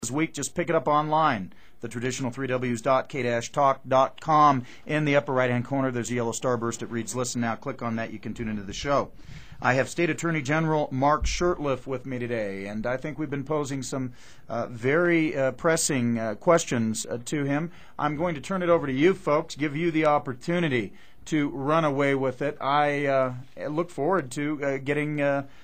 this week. Just pick it up online. The traditional 3ws.k-talk.com. In the upper right-hand corner, there's a yellow starburst that reads Listen Now. Click on that. You can tune into the show. I have State Attorney General Mark Shurtleff with me today, and I think we've been posing some very pressing questions to him. I'm going to turn it over to you folks, give you the opportunity to run away with it. I look forward to getting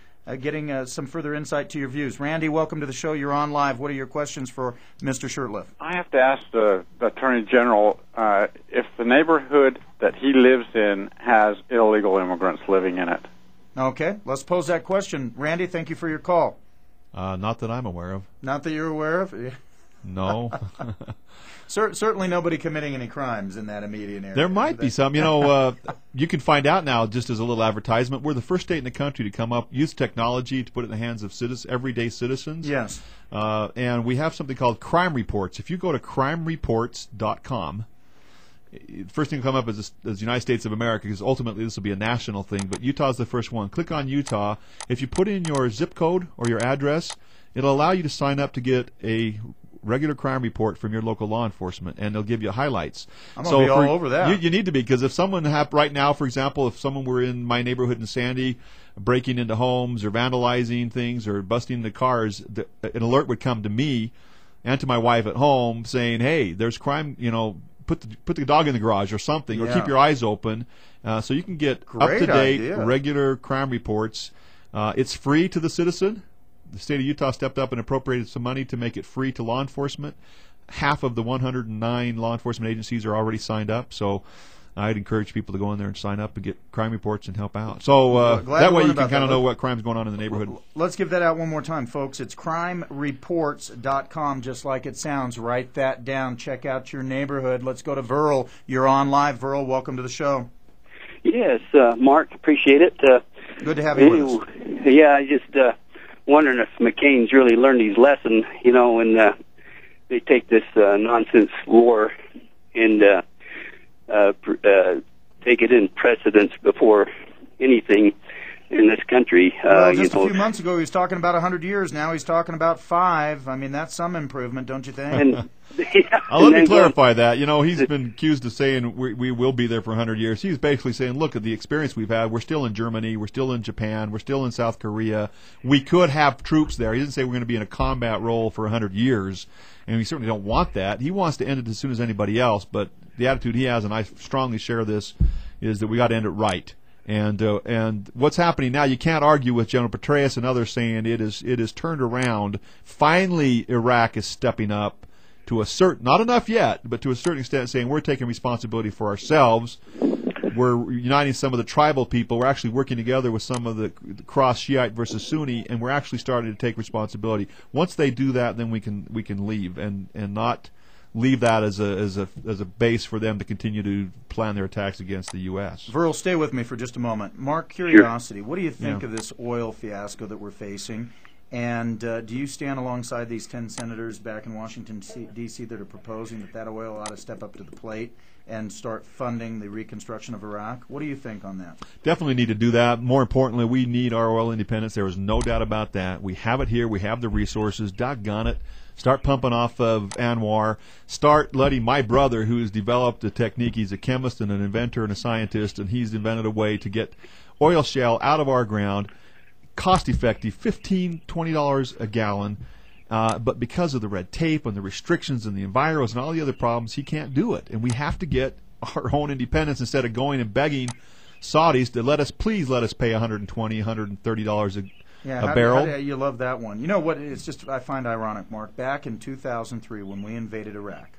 some further insight to your views. Randy, welcome to the show. You're on live. What are your questions for Mr. Shurtleff? I have to ask the Attorney General if the neighborhood that he lives in has illegal immigrants living in it. Okay, let's pose that question. Randy, thank you for your call. Not that I'm aware of. Not that you're aware of? No. Certainly nobody committing any crimes in that immediate area. There might be some. You know, you can find out now, just as a little advertisement, we're the first state in the country to use technology to put it in the hands of everyday citizens. Yes. And we have something called crime reports. If you go to crimereports.com, first thing to come up is the United States of America, because ultimately this will be a national thing, but Utah's the first one. Click on Utah. If you put in your zip code or your address, it'll allow you to sign up to get a regular crime report from your local law enforcement, and they'll give you highlights. I'm going to be all over that. You need to be, because if someone right now, for example, if someone were in my neighborhood in Sandy, breaking into homes or vandalizing things or busting the cars, an alert would come to me and to my wife at home saying, hey, there's crime, put the dog in the garage or something, or keep your eyes open, so you can get up-to-date regular crime reports. It's free to the citizen. The state of Utah stepped up and appropriated some money to make it free to law enforcement. Half of the 109 law enforcement agencies are already signed up, so I'd encourage people to go in there and sign up and get crime reports and help out. So that way you can kind of know what crime's going on in the neighborhood. Let's give that out one more time, folks. It's crimereports.com, just like it sounds. Write that down. Check out your neighborhood. Let's go to Verl. You're on live. Verl, welcome to the show. Yes, Mark, appreciate it. Good to have you with us. Yeah, I just wondering if McCain's really learned his lesson, when they take this nonsense war and take it in precedence before anything in this country. Well, just a few months ago he was talking about 100 years. Now he's talking about 5. I mean, that's some improvement, don't you think? And, let me clarify that. He's been accused of saying we will be there for 100 years. He's basically saying, look at the experience we've had. We're still in Germany. We're still in Japan. We're still in South Korea. We could have troops there. He didn't say we're going to be in a combat role for 100 years, and we certainly don't want that. He wants to end it as soon as anybody else, but the attitude he has, and I strongly share this, is that we got to end it right. And what's happening now, you can't argue with General Petraeus and others saying it is turned around. Finally, Iraq is stepping up to a certain, not enough yet, but to a certain extent, saying we're taking responsibility for ourselves. We're uniting some of the tribal people. We're actually working together with some of the cross Shiite versus Sunni, and we're actually starting to take responsibility. Once they do that, then we can leave and not leave that as a base for them to continue to plan their attacks against the U.S. Verl, stay with me for just a moment. Mark, curiosity, what do you think of this oil fiasco that we're facing? And do you stand alongside these 10 senators back in Washington, D.C. that are proposing that oil ought to step up to the plate and start funding the reconstruction of Iraq? What do you think on that? Definitely need to do that. More importantly, we need our oil independence. There is no doubt about that. We have it here. We have the resources. Doggone it. Start pumping off of Anwar. Start letting my brother, who has developed a technique, he's a chemist and an inventor and a scientist, and he's invented a way to get oil shale out of our ground, cost-effective, $15, $20 a gallon. But because of the red tape and the restrictions and the enviros and all the other problems, he can't do it. And we have to get our own independence instead of going and begging Saudis to please let us pay $120, $130 a barrel. You love that one. You know what? It's just I find ironic, Mark. Back in 2003, when we invaded Iraq,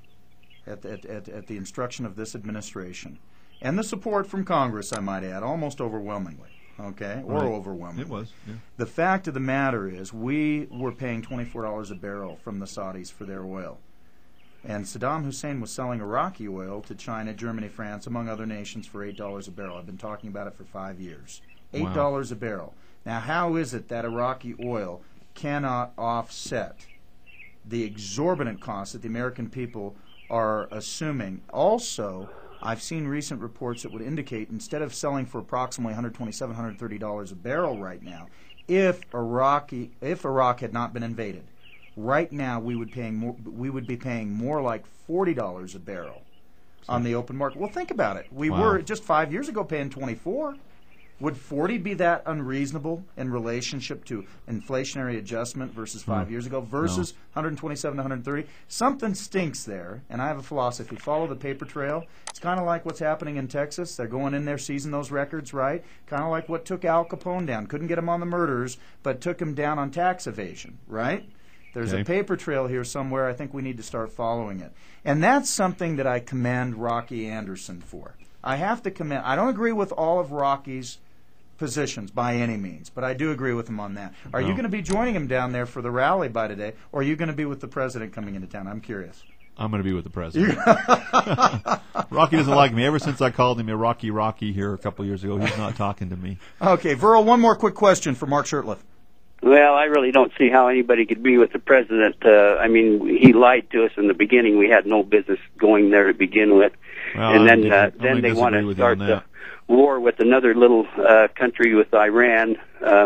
at the instruction of this administration, and the support from Congress, I might add, almost overwhelmingly. Okay, or overwhelmingly. It was. Yeah. The fact of the matter is, we were paying $24 a barrel from the Saudis for their oil. And Saddam Hussein was selling Iraqi oil to China, Germany, France, among other nations, for $8 a barrel. I've been talking about it for 5 years. $8 a barrel. Now, how is it that Iraqi oil cannot offset the exorbitant costs that the American people are assuming? Also, I've seen recent reports that would indicate, instead of selling for approximately $127, $130 a barrel right now, if Iraq had not been invaded, right now we would be paying more like $40 a barrel on the open market. Well, think about it. We were just 5 years ago paying 24. Would 40 be that unreasonable in relationship to inflationary adjustment versus 5 years ago versus 127 to 130? Something stinks there, and I have a philosophy. Follow the paper trail. It's kind of like what's happening in Texas. They're going in there, seizing those records, right? Kind of like what took Al Capone down. Couldn't get him on the murders, but took him down on tax evasion, right? There's a paper trail here somewhere. I think we need to start following it. And that's something that I commend Rocky Anderson for. I have to commend. I don't agree with all of Rocky's positions by any means, but I do agree with him on that. Are you going to be joining him down there for the rally by today, or are you going to be with the president coming into town? I'm curious. I'm going to be with the president. Rocky doesn't like me. Ever since I called him a Rocky here a couple of years ago, he's not talking to me. Okay, Verl, one more quick question for Mark Shurtleff. Well, I really don't see how anybody could be with the president. I mean, he lied to us in the beginning. We had no business going there to begin with. Well, and then they want to start the war with another little country, with Iran.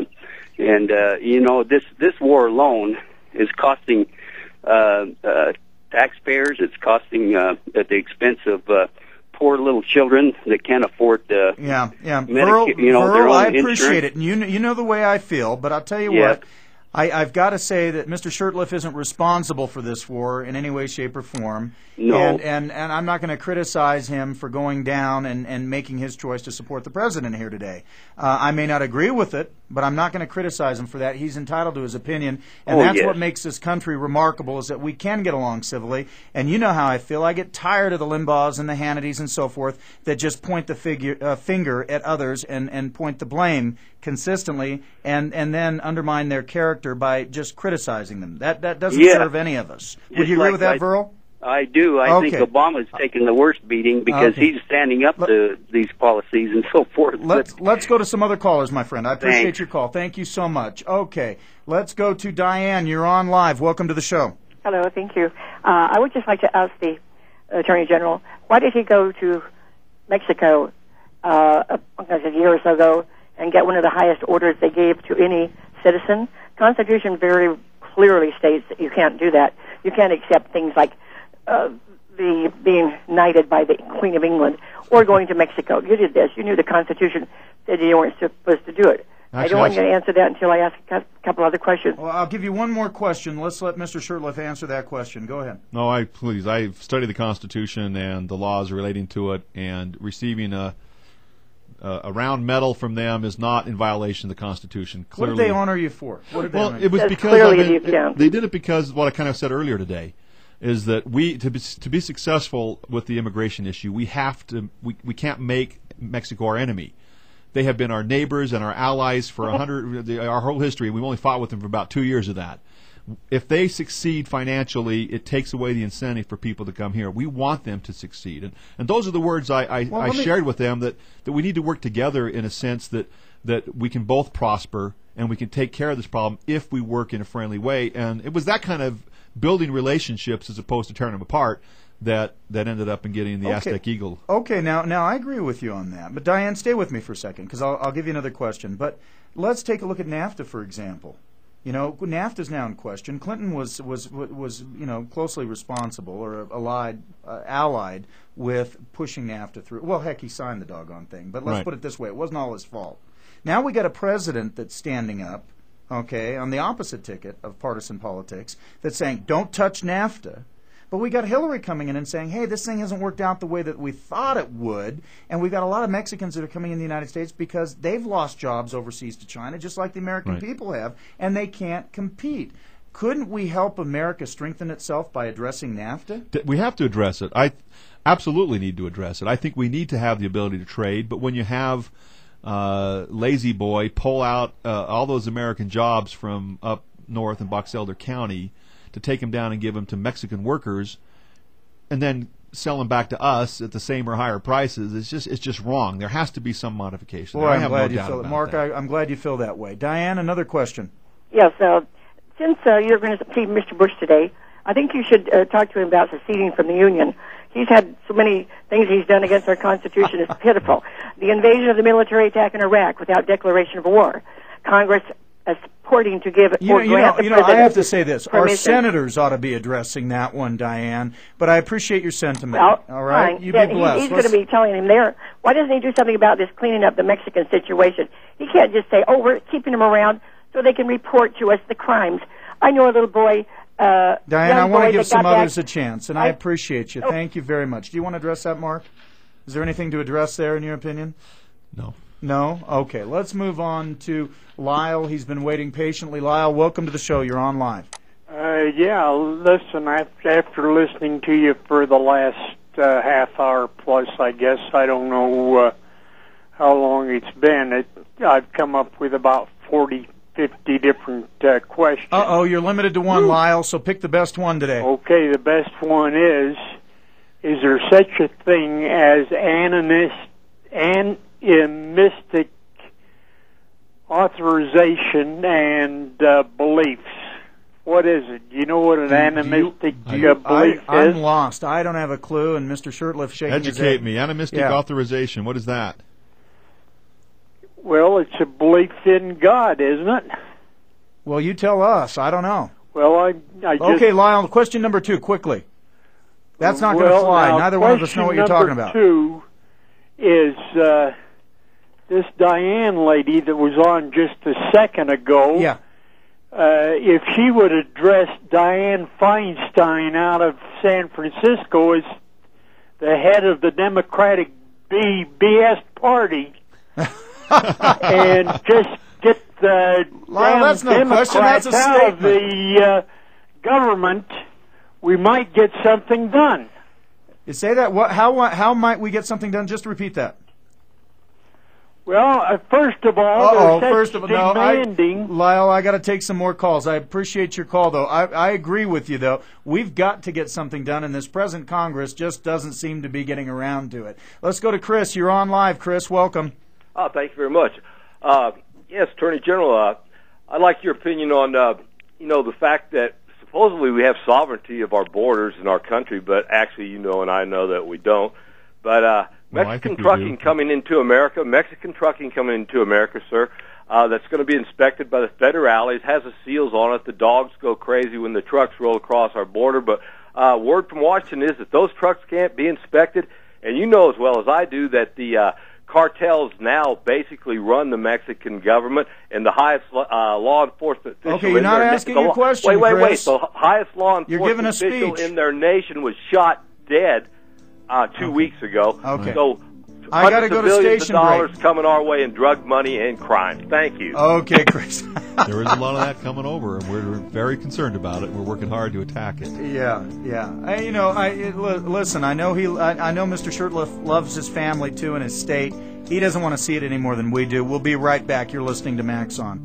This war alone is costing taxpayers. It's costing at the expense of poor little children that can't afford Verl, their own I appreciate insurance. it. And you know the way I feel, but I'll tell you what. I've got to say that Mr. Shurtleff isn't responsible for this war in any way, shape, or form. No. And I'm not going to criticize him for going down and making his choice to support the president here today. I may not agree with it, but I'm not going to criticize him for that. He's entitled to his opinion, and that's what makes this country remarkable, is that we can get along civilly. And you know how I feel. I get tired of the Limbaughs and the Hannitys and so forth that just point the finger at others and point the blame consistently and then undermine their character by just criticizing them. That doesn't serve any of us. Would you agree with that, Verl? I do. I think Obama's taken the worst beating because he's standing up to these policies and so forth. Let's go to some other callers, my friend. I appreciate your call. Thank you so much. Okay, let's go to Diane. You're on live. Welcome to the show. Hello, thank you. I would just like to ask the Attorney General, why did he go to Mexico a year or so ago and get one of the highest orders they gave to any citizen? Constitution very clearly states that you can't do that. You can't accept things like the being knighted by the Queen of England or going to Mexico. You did this. You knew the Constitution said you weren't supposed to do it. I don't want you to answer that until I ask a couple other questions. Well, I'll give you one more question. Let's let Mr. Shurtleff answer that question. Go ahead. No, I've studied the Constitution and the laws relating to it, and receiving a round medal from them is not in violation of the Constitution. Clearly. What did they honor you for? It was because they did it because what I kind of said earlier today is that to be successful with the immigration issue, we can't make Mexico our enemy. They have been our neighbors and our allies for our whole history. We've only fought with them for about 2 years of that. If they succeed financially, it takes away the incentive for people to come here. We want them to succeed. And those are the words I shared with them, that we need to work together in a sense that we can both prosper and we can take care of this problem if we work in a friendly way. And it was that kind of building relationships as opposed to tearing them apart that ended up in getting the Aztec Eagle. Okay, now I agree with you on that. But Diane, stay with me for a second, because I'll give you another question. But let's take a look at NAFTA, for example. You know, NAFTA is now in question. Clinton was closely responsible or allied with pushing NAFTA through. Well, heck, he signed the doggone thing. But let's put it this way: it wasn't all his fault. Now we got a president that's standing up, on the opposite ticket of partisan politics, that's saying, "Don't touch NAFTA." But we got Hillary coming in and saying, hey, this thing hasn't worked out the way that we thought it would. And we've got a lot of Mexicans that are coming in the United States because they've lost jobs overseas to China, just like the American people have, and they can't compete. Couldn't we help America strengthen itself by addressing NAFTA? We have to address it. I absolutely need to address it. I think we need to have the ability to trade, but when you have Lazy Boy pull out all those American jobs from up north in Box Elder County to take them down and give them to Mexican workers, and then sell them back to us at the same or higher prices, it's just wrong. There has to be some modification. Boy, I'm glad you feel it, Mark. I'm glad you feel that way. Diane, another question. Yes, since you're going to see Mr. Bush today, I think you should talk to him about seceding from the Union. He's had so many things he's done against our Constitution. It's pitiful. The invasion of the military attack in Iraq without declaration of war. Congress supporting to give or grant the I have to say this. Our permission. senators ought to be addressing that one, Diane. But I appreciate your sentiment. Well, all right? fine. You Then be blessed. He's going to be telling him there. Why doesn't he do something about this cleaning up the Mexican situation? He can't just say, "Oh, we're keeping them around so they can report to us the crimes." I know a little boy. Diane, I want to give some others back. a chance, and I appreciate you. Thank you very much. Do you want to address that, Mark? Is there anything to address there, in your opinion? No. No? Okay, let's move on to Lyle. He's been waiting patiently. Lyle, welcome to the show. You're on live. Yeah, listen, after listening to you for the last half hour plus, I guess, I don't know how long it's been, I've come up with about 40, 50 different questions. Uh-oh, you're limited to one, Lyle, so pick the best one today. Okay, the best one is there such a thing as animistic authorization and beliefs? What is it? Do you know what an animistic belief is? I'm lost. I don't have a clue, and Mr. Shurtleff shaking his head. Educate me. Animistic authorization. What is that? Well, it's a belief in God, isn't it? Well, you tell us. I don't know. Well, I just... Okay, Lyle, question number 2, quickly. That's not going to fly. Neither one of us know what you're talking about. Question number 2 is this Diane lady that was on just a second ago. Yeah. If she would address Dianne Feinstein out of San Francisco as the head of the Democratic BS party, and just get the that's no Democrats question. That's a out of statement. the government, we might get something done. You say that? What? How might we get something done? Just repeat that. Well, first of all, demanding. Lyle, I got to take some more calls. I appreciate your call, though. I agree with you, though. We've got to get something done, and this present Congress just doesn't seem to be getting around to it. Let's go to Chris. You're on live, Chris. Welcome. Thank you very much. Yes, Attorney General, I'd like your opinion on, the fact that supposedly we have sovereignty of our borders in our country, but actually you know and I know that we don't. But Mexican trucking coming into America, sir, that's going to be inspected by the federales, has the seals on it. The dogs go crazy when the trucks roll across our border. But word from Washington is that those trucks can't be inspected. And you know as well as I do that the cartels now basically run the Mexican government, and the highest law enforcement official Okay, you're not asking your question, Wait. Chris. The highest law enforcement official in their nation was shot dead 2 weeks ago. Okay. So I got to go to billions station of dollars break. coming our way in drug money and crime. Thank you. Okay, Chris. There is a lot of that coming over, and we're very concerned about it. We're working hard to attack it. Yeah. Listen. I know I know Mr. Shurtleff loves his family too and his state. He doesn't want to see it any more than we do. We'll be right back. You're listening to Max On.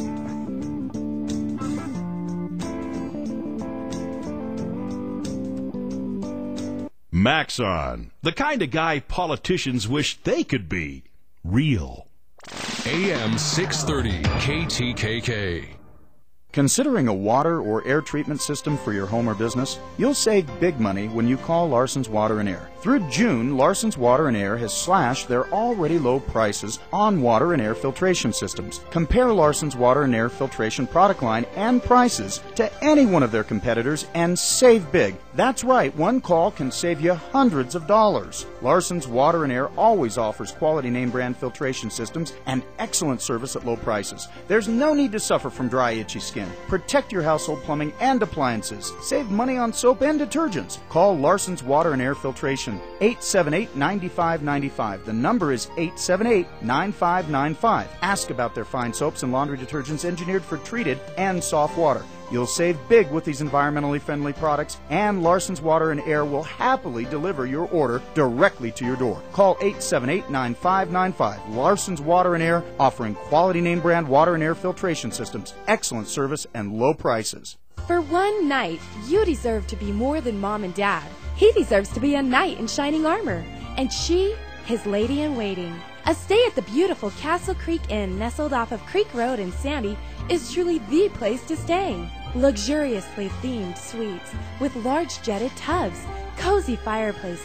Max On, the kind of guy politicians wish they could be. Real. AM 630 KTKK. Considering a water or air treatment system for your home or business? You'll save big money when you call Larson's Water and Air. Through June, Larson's Water and Air has slashed their already low prices on water and air filtration systems. Compare Larson's Water and Air filtration product line and prices to any one of their competitors and save big. That's right, one call can save you hundreds of dollars. Larson's Water and Air always offers quality name brand filtration systems and excellent service at low prices. There's no need to suffer from dry, itchy skin. Protect your household plumbing and appliances. Save money on soap and detergents. Call Larson's Water and Air Filtration, 878-9595. The number is 878-9595. Ask about their fine soaps and laundry detergents engineered for treated and soft water. You'll save big with these environmentally friendly products, and Larson's Water and Air will happily deliver your order directly to your door. Call 878-9595. Larson's Water and Air, offering quality name brand water and air filtration systems, excellent service, and low prices. For one night, you deserve to be more than mom and dad. He deserves to be a knight in shining armor, and she, his lady in waiting. A stay at the beautiful Castle Creek Inn, nestled off of Creek Road in Sandy, is truly the place to stay. Luxuriously themed suites with large jetted tubs, cozy fireplaces,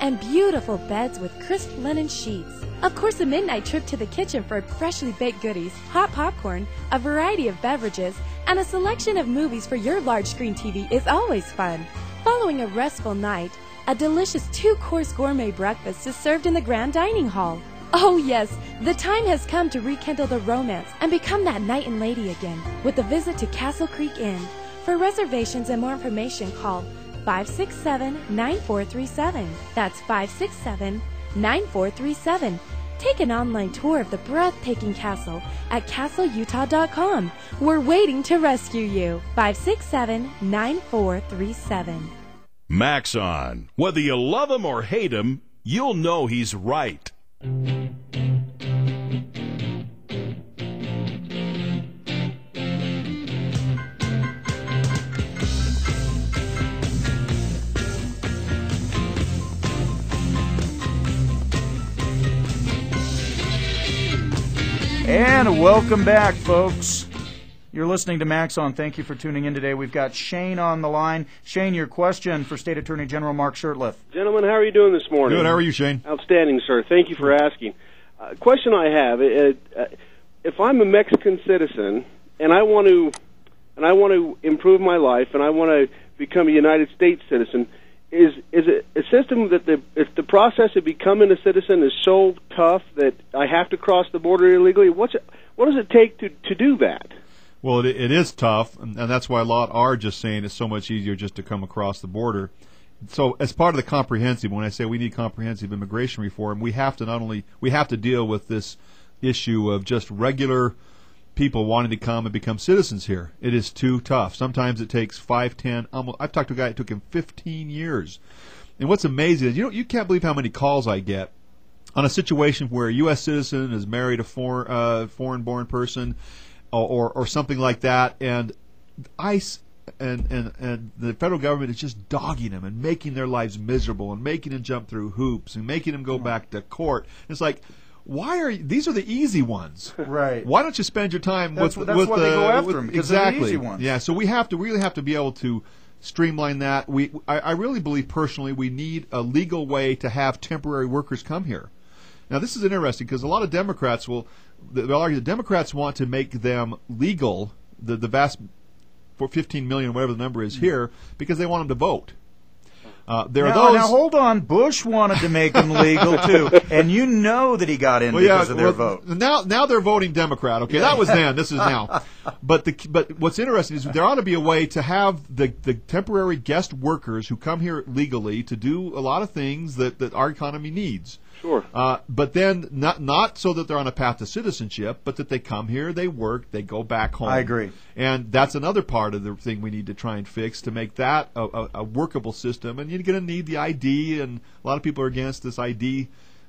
and beautiful beds with crisp linen sheets. Of course, a midnight trip to the kitchen for freshly baked goodies, hot popcorn, a variety of beverages, and a selection of movies for your large screen TV is always fun. Following a restful night, a delicious 2-course gourmet breakfast is served in the grand dining hall. Oh yes, the time has come to rekindle the romance and become that knight and lady again with a visit to Castle Creek Inn. For reservations and more information, call 567-9437. That's 567-9437. Take an online tour of the breathtaking castle at castleutah.com. We're waiting to rescue you. 567-9437. Maxon. Whether you love him or hate him, you'll know he's right. And welcome back, folks. You're listening to Maxon. Thank you for tuning in today. We've got Shane on the line. Shane, your question for State Attorney General Mark Shurtleff. Gentlemen, how are you doing this morning? Good. How are you, Shane? Outstanding, sir. Thank you for asking. Question I have: if I'm a Mexican citizen and I want to improve my life and I want to become a United States citizen, is it a system that if the process of becoming a citizen is so tough that I have to cross the border illegally? What does it take to do that? Well, it is tough, and that's why a lot are just saying it's so much easier just to come across the border. So as part of the comprehensive, when I say we need comprehensive immigration reform, we have to deal with this issue of just regular people wanting to come and become citizens here. It is too tough. Sometimes it takes 5, 10, almost. I've talked to a guy, it took him 15 years. And what's amazing is, you can't believe how many calls I get on a situation where a U.S. citizen is married a foreign-born person or something like that, and ICE and the federal government is just dogging them and making their lives miserable and making them jump through hoops and making them go back to court. It's like, these are the easy ones. Right. Why don't you spend your time that's with why they go after them, because exactly. they're the easy ones. Yeah, so we really have to be able to streamline that. I really believe personally we need a legal way to have temporary workers come here. Now this is interesting because a lot of Democrats they'll argue the Democrats want to make them legal, the vast for 15 million, whatever the number is here, because they want them to vote. There are those. Now hold on. Bush wanted to make them legal too, and you know that he got in because of their vote. Now they're voting Democrat. Okay, that was then. This is now. But what's interesting is there ought to be a way to have the temporary guest workers who come here legally to do a lot of things that our economy needs. Sure. But then not so that they're on a path to citizenship, but that they come here, they work, they go back home. I agree. And that's another part of the thing we need to try and fix to make that a workable system. And you're going to need the ID, and a lot of people are against this ID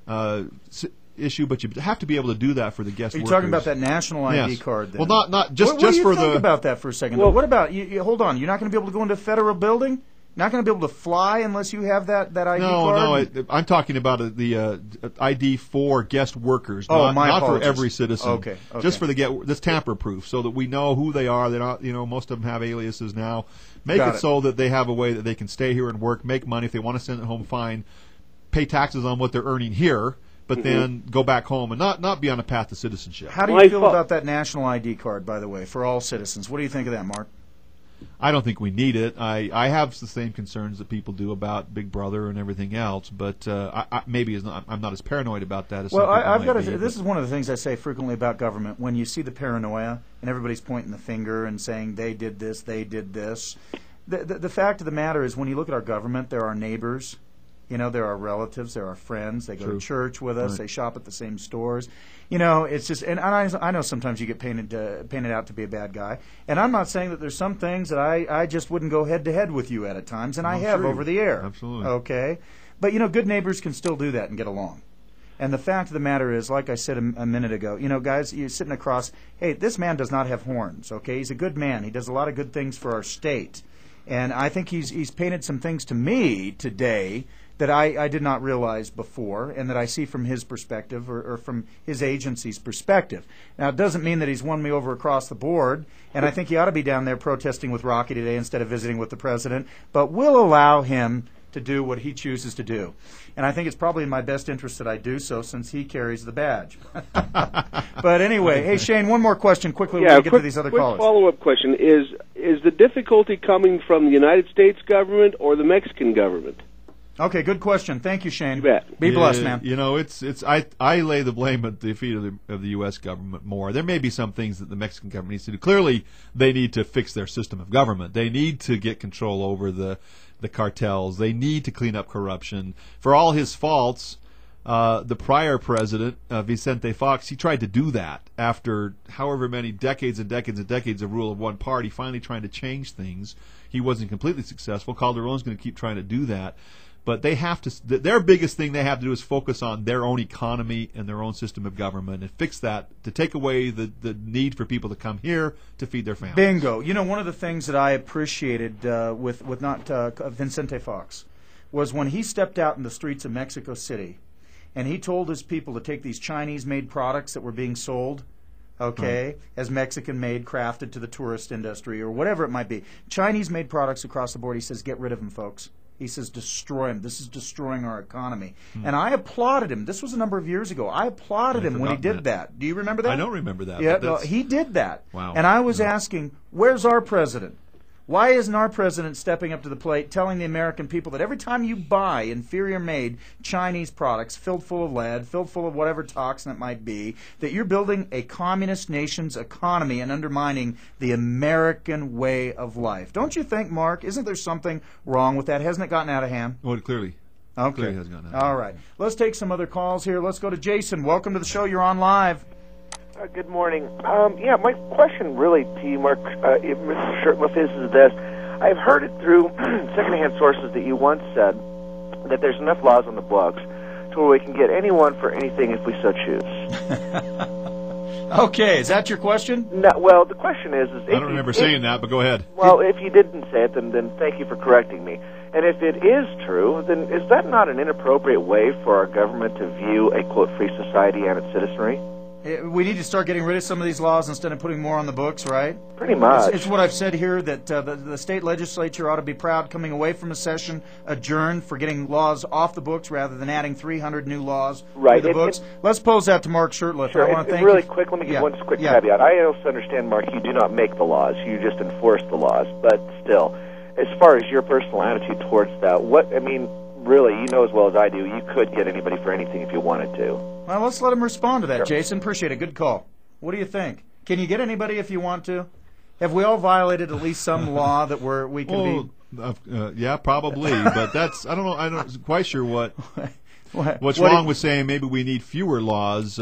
issue, but you have to be able to do that for the guest workers. Are you talking about that national ID card then? Well, not just what do you for think the. about that for a second? Well, what about you? Hold on. You're not going to be able to go into a federal building? Not going to be able to fly unless you have that ID card? No, I'm talking about the ID for guest workers, not for every citizen. Okay. Just for that's tamper-proof, so that we know who they are. They're not, most of them have aliases now. Make it so that they have a way that they can stay here and work, make money. If they want to send it home, fine. Pay taxes on what they're earning here, but then go back home and not be on a path to citizenship. How do you feel about that national ID card, by the way, for all citizens? What do you think of that, Mark? I don't think we need it. I have the same concerns that people do about Big Brother and everything else, but I'm not as paranoid about that as some people I've got might be, this is one of the things I say frequently about government. When you see the paranoia and everybody's pointing the finger and saying they did this, the fact of the matter is when you look at our government, there are neighbors. There are relatives, there are friends. They go to church with us. Right. They shop at the same stores. It's just, and I know sometimes you get painted out to be a bad guy. And I'm not saying that there's some things that I just wouldn't go head to head with you at times, and I have over the air. Absolutely. Okay, but good neighbors can still do that and get along. And the fact of the matter is, like I said a minute ago, guys, you're sitting across. Hey, this man does not have horns. Okay, he's a good man. He does a lot of good things for our state, and I think he's painted some things to me today that I did not realize before, and that I see from his perspective or from his agency's perspective. Now, it doesn't mean that he's won me over across the board, and I think he ought to be down there protesting with Rocky today instead of visiting with the president, but we'll allow him to do what he chooses to do. And I think it's probably in my best interest that I do so, since he carries the badge. But anyway, hey, Shane, one more question quickly before we get to these other callers. Follow-up question. Is the difficulty coming from the United States government or the Mexican government? Okay, good question. Thank you, Shane. You bet. Be blessed, man. You know, I lay the blame at the feet of the U.S. government more. There may be some things that the Mexican government needs to do. Clearly, they need to fix their system of government. They need to get control over the cartels. They need to clean up corruption. For all his faults, the prior president, Vicente Fox, he tried to do that after however many decades and decades and decades of rule of one party, finally trying to change things. He wasn't completely successful. Calderon's going to keep trying to do that. But they have to. Their biggest thing they have to do is focus on their own economy and their own system of government and fix that, to take away the need for people to come here to feed their families. Bingo. You know, one of the things that I appreciated with Vicente Fox was when he stepped out in the streets of Mexico City and he told his people to take these Chinese-made products that were being sold, as Mexican-made, crafted to the tourist industry or whatever it might be. Chinese-made products across the board. He says, get rid of them, folks. He says, destroy them. This is destroying our economy. And I applauded him. This was a number of years ago. I applauded him when he did that. Do you remember that? I don't remember that. Yeah, no, he did that. Wow. And I was asking, where's our president? Why isn't our president stepping up to the plate, telling the American people that every time you buy inferior-made Chinese products filled full of lead, filled full of whatever toxin it might be, that you're building a communist nation's economy and undermining the American way of life? Don't you think, Mark? Isn't there something wrong with that? Hasn't it gotten out of hand? Well, clearly. Okay. Clearly has gotten out of hand. All right. Let's take some other calls here. Let's go to Jason. Welcome to the show. You're on live. Good morning. My question really to you, Mark, Mr. Shurtleff, is this. I've heard it through secondhand sources that you once said that there's enough laws on the books to where we can get anyone for anything if we so choose. Okay, is that your question? No, well, the question is I don't remember saying that, but go ahead. Well, if you didn't say it, then thank you for correcting me. And if it is true, then is that not an inappropriate way for our government to view a, quote, free society and its citizenry? We need to start getting rid of some of these laws instead of putting more on the books, right? Pretty much. It's what I've said here, that the state legislature ought to be proud coming away from a session adjourned for getting laws off the books rather than adding 300 new laws to the books. Let's pose that to Mark Shurtleff. Sure. I want to thank really you. quick, let me give one quick caveat. I also understand, Mark, you do not make the laws. You just enforce the laws. But still, as far as your personal attitude towards that, really, you know as well as I do, you could get anybody for anything if you wanted to. Well, let's let him respond to that, Jason. Appreciate it. Good call. What do you think? Can you get anybody if you want to? Have we all violated at least some law that we can be? Yeah, probably. But that's, I don't know, I'm not quite sure what's wrong with saying maybe we need fewer laws.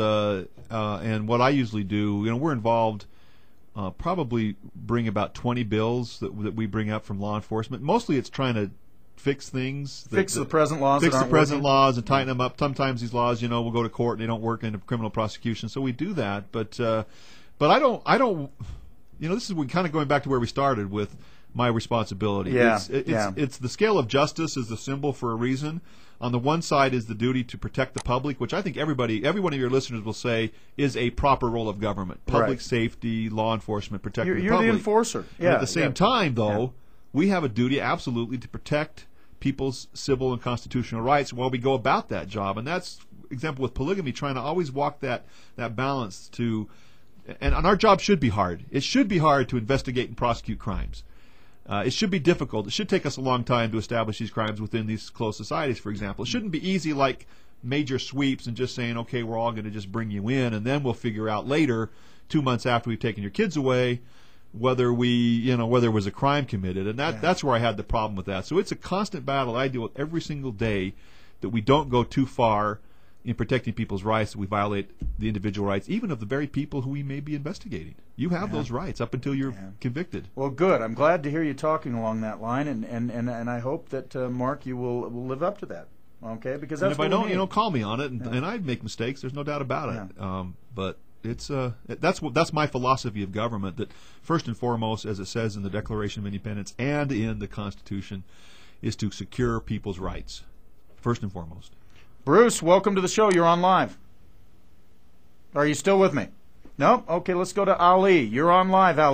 And what I usually do, we're involved, probably bring about 20 bills that we bring up from law enforcement. Mostly it's trying to fix things. Fix the present laws. Fix the present laws and tighten them up. Sometimes these laws, we'll go to court and they don't work in a criminal prosecution, so we do that. But I don't. This is kind of going back to where we started with my responsibility. Yeah. It's the scale of justice is the symbol for a reason. On the one side is the duty to protect the public, which I think every one of your listeners will say is a proper role of government. Public safety, law enforcement, protecting the public. You're the enforcer. And at the same time, though, we have a duty absolutely to protect people's civil and constitutional rights while we go about that job. And that's, example, with polygamy, trying to always walk that balance to, and our job should be hard. It should be hard to investigate and prosecute crimes. It should be difficult. It should take us a long time to establish these crimes within these closed societies, for example. It shouldn't be easy like major sweeps and just saying, okay, we're all going to just bring you in, and then we'll figure out later, 2 months after we've taken your kids away, whether there was a crime committed. And that's where I had the problem with that. So it's a constant battle I deal with every single day, that we don't go too far in protecting people's rights, that we violate the individual rights, even of the very people who we may be investigating. You have those rights up until you're convicted. Well, good. I'm glad to hear you talking along that line, and I hope that, Mark, you will live up to that. Okay? Because that's and if I don't, call me on it, and I make mistakes. There's no doubt about it. But it's that's my philosophy of government, that first and foremost, as it says in the Declaration of Independence and in the Constitution, is to secure people's rights, first and foremost. Bruce, welcome to the show. You're on live. Are you still with me? No? Okay, let's go to Ali. You're on live, Ali.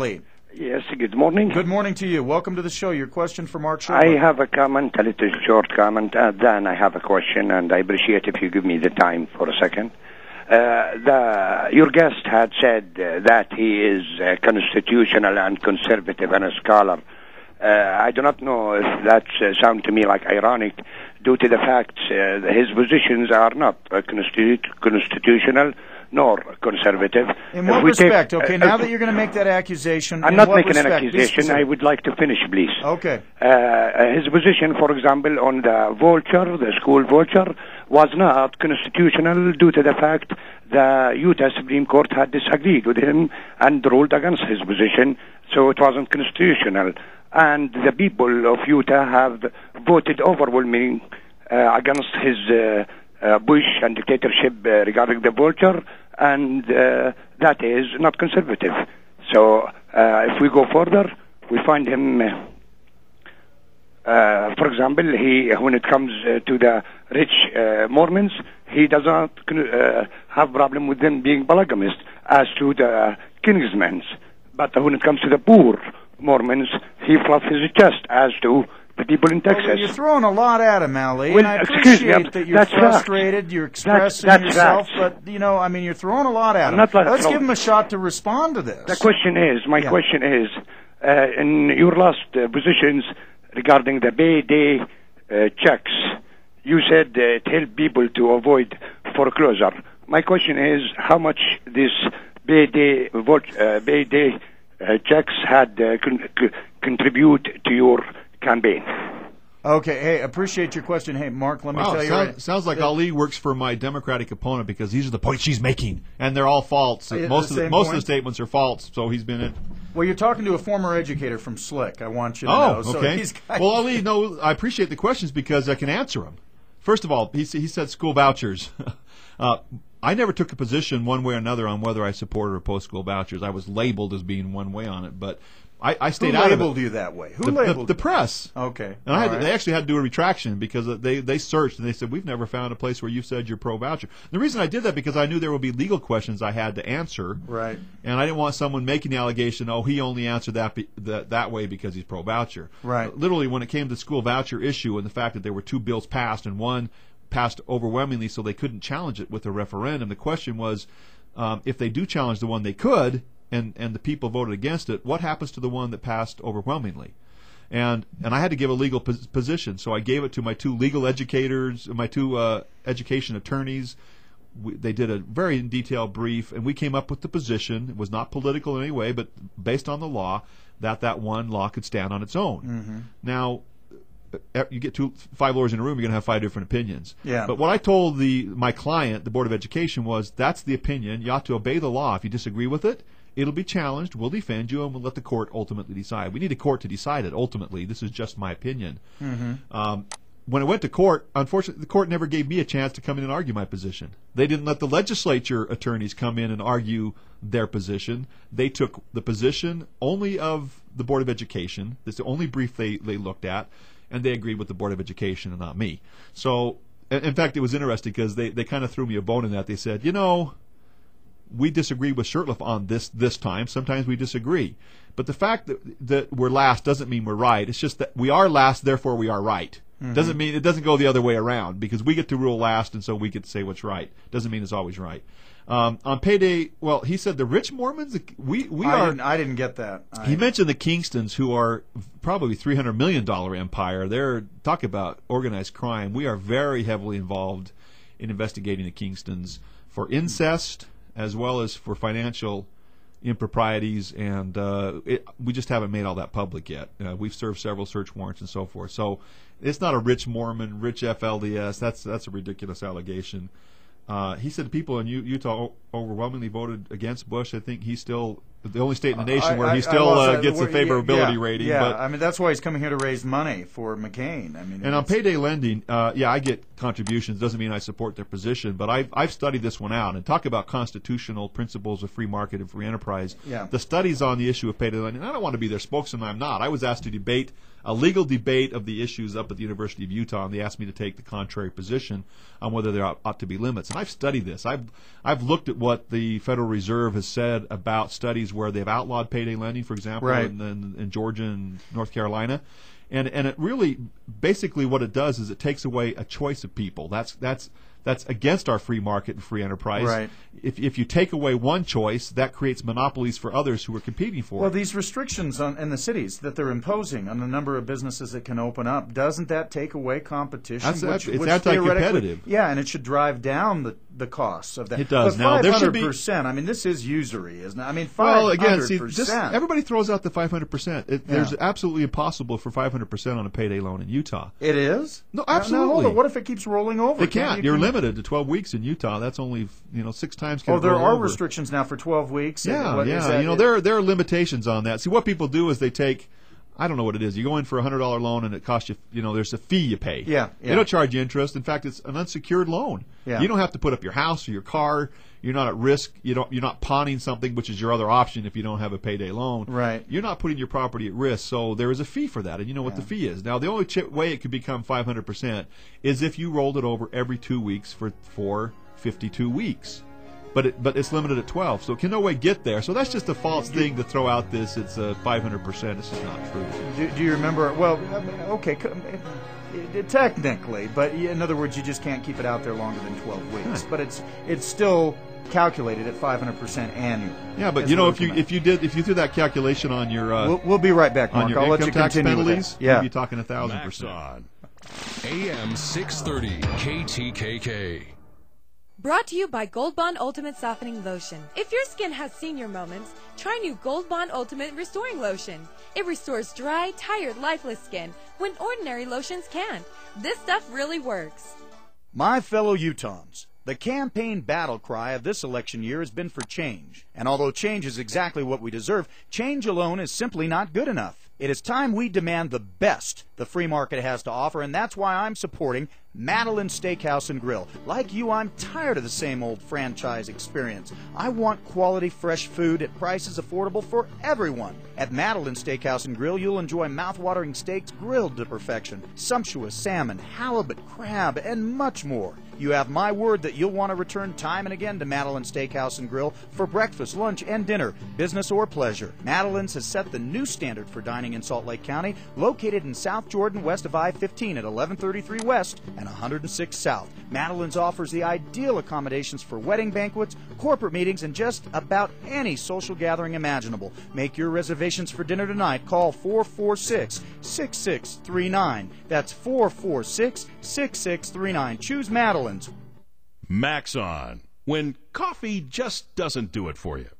Yes, good morning. Good morning to you. Welcome to the show. Your question for Mark I Shurtleff. have a comment, a little short comment, then I have a question, and I appreciate if you give me the time for a second. Your guest had said that he is constitutional and conservative and a scholar. I do not know if that sounds to me like ironic due to the fact his positions are not constitutional nor conservative. In what respect? Okay, now that you're going to make that accusation, I'm in not what making an respect? accusation. I would like to finish, please. Okay. His position, for example, on the vulture, the school vulture, was not constitutional due to the fact the Utah Supreme Court had disagreed with him and ruled against his position, so it wasn't constitutional. And the people of Utah have voted overwhelmingly against his Bush and dictatorship regarding the vulture, and that is not conservative. So if we go further, we find him, for example, when it comes to the rich Mormons, he does not have problem with them being polygamist as to the Kingsmen's. But when it comes to the poor Mormons, he fluffs his chest as to the people in Texas. Well, you're throwing a lot at him, Ali, well, and I appreciate that you're frustrated, facts. You're expressing that's yourself, facts. but, you're throwing a lot at him. Let's give him a shot to respond to this. The question is, question is, in your last positions regarding the Bay Day checks, you said it helped people to avoid foreclosure. My question is, how much this Bay Day checks had contribute to your campaign? Okay, hey, appreciate your question. Hey, Mark, let me tell you. Sounds like Ali works for my Democratic opponent because these are the points she's making, and they're all false. Most of the statements are false, so he's been in. Well, you're talking to a former educator from Slick. I want you to know. Oh, okay. Well, Ali, no, I appreciate the questions because I can answer them. First of all, he said school vouchers. I never took a position one way or another on whether I supported or opposed school vouchers. I was labeled as being one way on it, but I stayed out of it. Who labeled you that way? Who labeled the press. Okay. And they actually had to do a retraction because they searched and they said, we've never found a place where you said you're pro-voucher. The reason I did that because I knew there would be legal questions I had to answer. Right. And I didn't want someone making the allegation, he only answered that way because he's pro-voucher. Right. Literally, when it came to the school voucher issue and the fact that there were 2 bills passed and one passed overwhelmingly so they couldn't challenge it with a referendum, the question was, if they do challenge the one they could, and the people voted against it, what happens to the one that passed overwhelmingly? And I had to give a legal position, so I gave it to my 2 legal educators, my 2 education attorneys. They did a very detailed brief, and we came up with the position. It was not political in any way, but based on the law, that one law could stand on its own. Mm-hmm. Now, you get 5 lawyers in a room, you're going to have 5 different opinions. Yeah. But what I told my client, the Board of Education, was that's the opinion. You ought to obey the law. If you disagree with it, it'll be challenged. We'll defend you, and we'll let the court ultimately decide. We need a court to decide it ultimately. This is just my opinion. Mm-hmm. When it went to court, unfortunately, the court never gave me a chance to come in and argue my position. They didn't let the legislature attorneys come in and argue their position. They took the position only of the Board of Education. That's the only brief they looked at, and they agreed with the Board of Education and not me. So, in fact, it was interesting because they kind of threw me a bone in that. They said, we disagree with Shurtleff on this time. Sometimes we disagree. But the fact that we're last doesn't mean we're right. It's just that we are last, therefore we are right. Mm-hmm. Doesn't mean it doesn't go the other way around because we get to rule last and so we get to say what's right. Doesn't mean it's always right. On payday, well, he said the rich Mormons, I didn't get that. He mentioned the Kingstons, who are probably $300 million empire. They're talk about organized crime. We are very heavily involved in investigating the Kingstons for incest as well as for financial improprieties, and we just haven't made all that public yet. We've served several search warrants and so forth. So it's not a rich Mormon, rich FLDS. That's a ridiculous allegation. He said people in Utah overwhelmingly voted against Bush. I think he's still the only state in the nation where he still gets a favorability rating. Yeah, but, that's why he's coming here to raise money for McCain. And on payday lending, I get contributions. Doesn't mean I support their position, but I've studied this one out and talk about constitutional principles of free market and free enterprise. Yeah. The studies on the issue of payday lending, I don't want to be their spokesman. I'm not. I was asked to debate a legal debate of the issues up at the University of Utah, and they asked me to take the contrary position on whether there ought to be limits. And I've studied this. I've looked at what the Federal Reserve has said about studies cities where they've outlawed payday lending, for example, Right. in Georgia and North Carolina. And it really, basically what it does is it takes away a choice of people. That's against our free market and free enterprise. Right. If you take away one choice, that creates monopolies for others who are competing for Well, it. these restrictions in the cities that they're imposing on the number of businesses that can open up, doesn't that take away competition? It's which anti-competitive. Yeah, and it should drive down the costs of that. It does. But Now, there should be 500%, I mean, this is usury, isn't it? I mean, 500%. Well, again, see, everybody throws out the 500%. There's absolutely impossible for 500% on a payday loan in Utah. It is? No, Now, absolutely. hold on. What if it keeps rolling over? They can't. You're limited to 12 weeks in Utah. That's only 6 times. Can Oh, it there roll are over. restrictions now for 12 weeks? Yeah, What is yeah. that? There are limitations on that. See, what people do is they take, I don't know what it is. You go in for a $100 loan and it costs you, there's a fee you pay. Yeah. They don't charge you interest. In fact, it's an unsecured loan. Yeah. You don't have to put up your house or your car. You're not at risk. You're not pawning something, which is your other option if you don't have a payday loan. Right. You're not putting your property at risk. So there is a fee for that, and you know what the fee is. Now, the only way it could become 500% is if you rolled it over every 2 weeks for 52 weeks. But it's limited at 12, so it can no way get there. So that's just a false thing to throw out this. It's 500%. This is not true. Do you remember? Well, okay, technically, but in other words, you just can't keep it out there longer than 12 weeks. Right. But it's still calculated at 500% annually. Yeah, but That's you know, what if you threw that calculation on your we'll be right back, Mark. on your I'll let income you tax continue with penalties, that. Yeah. you'd be talking 1,000%. Maxon. AM 630 KTKK. Brought to you by Gold Bond Ultimate Softening Lotion. If your skin has senior moments, try new Gold Bond Ultimate Restoring Lotion. It restores dry, tired, lifeless skin when ordinary lotions can't. This stuff really works. My fellow Utahns, the campaign battle cry of this election year has been for change. And although change is exactly what we deserve, change alone is simply not good enough. It is time we demand the best the free market has to offer, and that's why I'm supporting Madeline Steakhouse and Grill. Like you, I'm tired of the same old franchise experience. I want quality, fresh food at prices affordable for everyone. At Madeline Steakhouse and Grill, you'll enjoy mouth-watering steaks grilled to perfection, sumptuous salmon, halibut, crab, and much more. You have my word that you'll want to return time and again to Madeline Steakhouse and Grill for breakfast, lunch, and dinner, business or pleasure. Madeline's has set the new standard for dining in Salt Lake County, located in South Jordan, west of I-15 at 1133 West and 106 South. Madeline's offers the ideal accommodations for wedding banquets, corporate meetings, and just about any social gathering imaginable. Make your reservations for dinner tonight. Call 446-6639. That's 446-6639. Choose Madeline's. Maxon. When coffee just doesn't do it for you.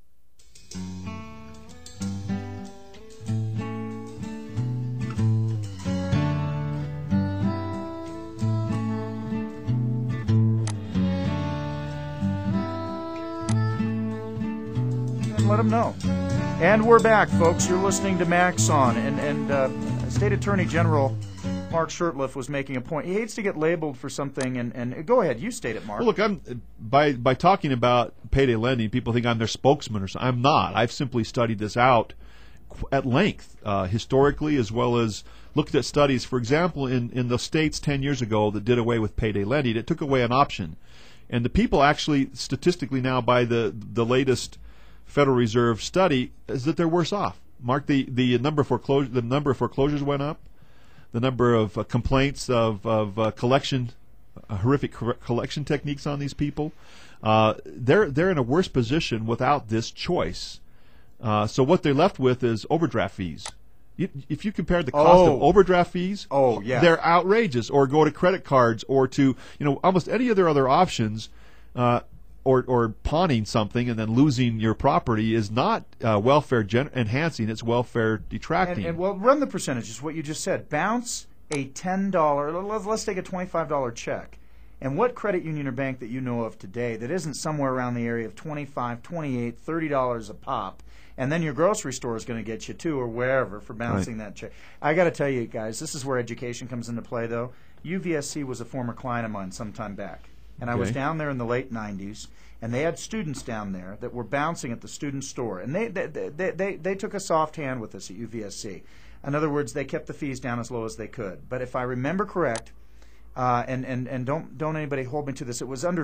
Let them know. And we're back, folks. You're listening to Maxon, and State Attorney General Mark Shurtleff was making a point. He hates to get labeled for something, and go ahead, you state it, Mark. Well, look, by talking about payday lending, people think I'm their spokesman or something. I'm not. I've simply studied this out at length, historically, as well as looked at studies. For example, in the states 10 years ago that did away with payday lending, it took away an option. And the people actually, statistically now, by the latest Federal Reserve study, is that they're worse off. Mark, the number of foreclosures went up. The number of complaints of collection, horrific collection techniques on these people, they're in a worse position without this choice. So what they're left with is overdraft fees. If you compare the cost of overdraft fees, they're outrageous. Or go to credit cards, or to almost any of their other options. Or pawning something and then losing your property is not welfare enhancing; it's welfare detracting. And well, run the percentages. What you just said. Bounce a $10. Let's take a $25 check. And what credit union or bank that you know of today that isn't somewhere around the area of $25, $28, $30 a pop, and then your grocery store is going to get you too, or wherever, for bouncing that check. I got to tell you guys, this is where education comes into play, though. UVSC was a former client of mine some time back. And I was down there in the late 90s, and they had students down there that were bouncing at the student store. And they took a soft hand with us at UVSC. In other words, they kept the fees down as low as they could. But if I remember correct, and don't anybody hold me to this, it was under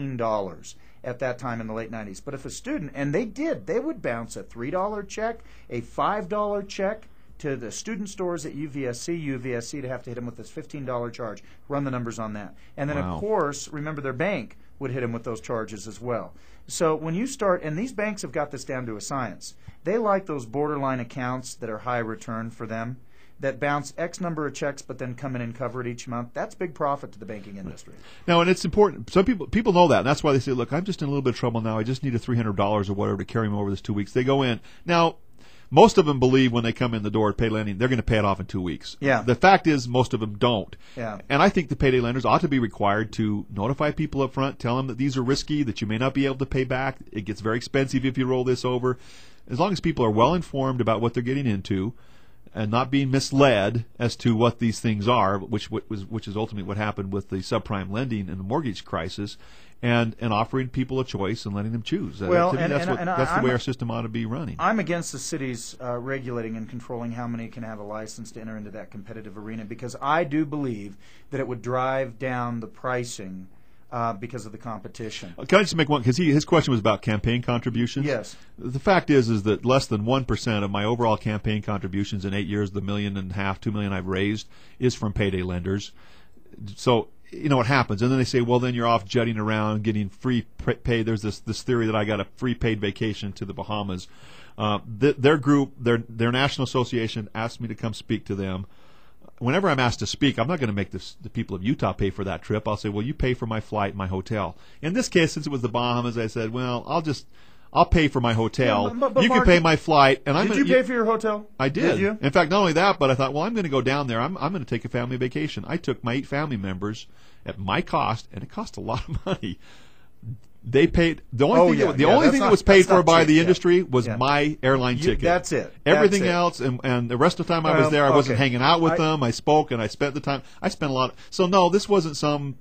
$15 at that time in the late 90s. But if a student, and they would bounce a $3 check, a $5 check to the student stores at UVSC to have to hit them with this $15 charge. Run the numbers on that. And then, Wow. of course, remember their bank would hit them with those charges as well. So when you start, and these banks have got this down to a science, they like those borderline accounts that are high return for them, that bounce X number of checks but then come in and cover it each month. That's big profit to the banking industry. Now, and it's important. Some people know that, and that's why they say, look, I'm just in a little bit of trouble now. I just need a $300 or whatever to carry me over this 2 weeks. They go in. Now, most of them believe when they come in the door at Payday Lending, they're going to pay it off in 2 weeks. Yeah. The fact is, most of them don't. Yeah. And I think the payday lenders ought to be required to notify people up front, tell them that these are risky, that you may not be able to pay back. It gets very expensive if you roll this over. As long as people are well informed about what they're getting into, and not being misled as to what these things are, which is ultimately what happened with the subprime lending and the mortgage crisis, and offering people a choice and letting them choose. Well, to me, that's the way I'm- our system ought to be running. I'm against the cities regulating and controlling how many can have a license to enter into that competitive arena, because I do believe that it would drive down the pricing because of the competition. Can I just make one? Because his question was about campaign contributions. Yes. The fact is that less than 1% of my overall campaign contributions in 8 years, the $1.5 million, $2 million I've raised, is from payday lenders. So you know what happens, and then they say, well, then you're off jutting around, getting free paid. There's this theory that I got a free paid vacation to the Bahamas. Their group, their national association, asked me to come speak to them. Whenever I'm asked to speak, I'm not going to make the people of Utah pay for that trip. I'll say, well, you pay for my flight and my hotel. In this case, since it was the Bahamas, I said, well, I'll pay for my hotel. But you Mark, can pay my flight. And did you pay for your hotel? I did. Did you? In fact, not only that, but I thought, well, I'm going to go down there. I'm going to take a family vacation. I took my 8 family members at my cost, and it cost a lot of money. They paid the only thing that was paid for by the industry was my airline ticket. That's it. Everything else, and the rest of the time I was there, I wasn't hanging out with them. I spoke and I spent the time. I spent a lot. So no, this wasn't some.